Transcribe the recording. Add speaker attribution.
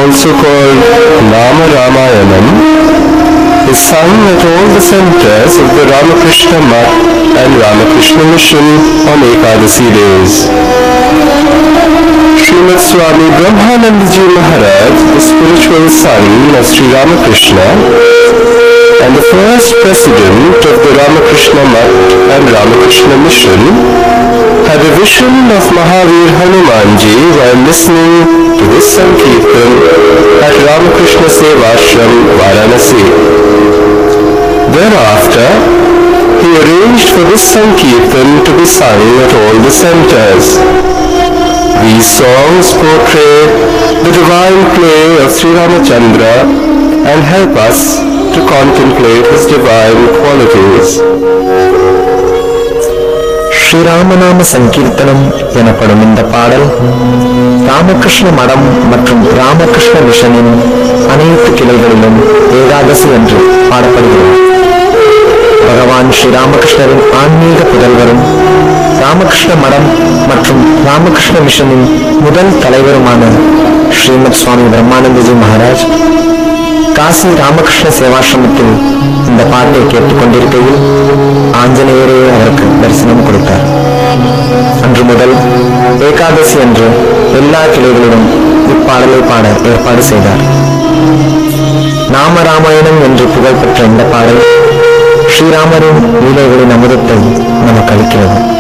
Speaker 1: also called Nama Ramayanam, is sung at all the centers of the Ramakrishna Math and Ramakrishna Mission on Ekadasi days. Srimad Swami Brahmanandaji Maharaj, the spiritual son of Sri Ramakrishna and the first president of the Ramakrishna Math and Ramakrishna Mission, had a vision of Mahavir Hanumanji while listening to this Sankirtan at Ramakrishna Sevashram, Varanasi. Thereafter, he arranged for this Sankirtan to be sung at all the centers. These songs portray the divine play of Sri Ramachandra and help us to contemplate his divine qualities.
Speaker 2: ஸ்ரீராமநாம சங்கீர்த்தனம் எனப்படும் இந்த பாடல் ராமகிருஷ்ண மடம் மற்றும் ராமகிருஷ்ண மிஷனின் அனைத்து கிளைகளிலும் ஏகாதசி என்று பாடப்படுகிறது. பகவான் ஸ்ரீராமகிருஷ்ணரின் ஆன்மீக புதல்வரும் ராமகிருஷ்ண மடம் மற்றும் ராமகிருஷ்ண மிஷனின் முதல் தலைவருமான ஸ்ரீமத் சுவாமி பிரம்மானந்தஜி மகாராஜ் காசி ராமகிருஷ்ண சேவாசிரமத்தில் இந்த பாட்டை கேட்டுக்கொண்டிருக்கையில் ஆஞ்சநேயரே அவருக்கு தரிசனம் கொடுத்தார். அன்று முதல் ஏகாதசி அன்று எல்லா கிளைகளிலும் இப்பாடலை பாட ஏற்பாடு செய்தார். நாம ராமாயணம் என்று புகழ்பெற்ற இந்த பாடல் ஸ்ரீராமரின் லீலைகளின் அமுதத்தை நமக்கு அளிக்கிறது.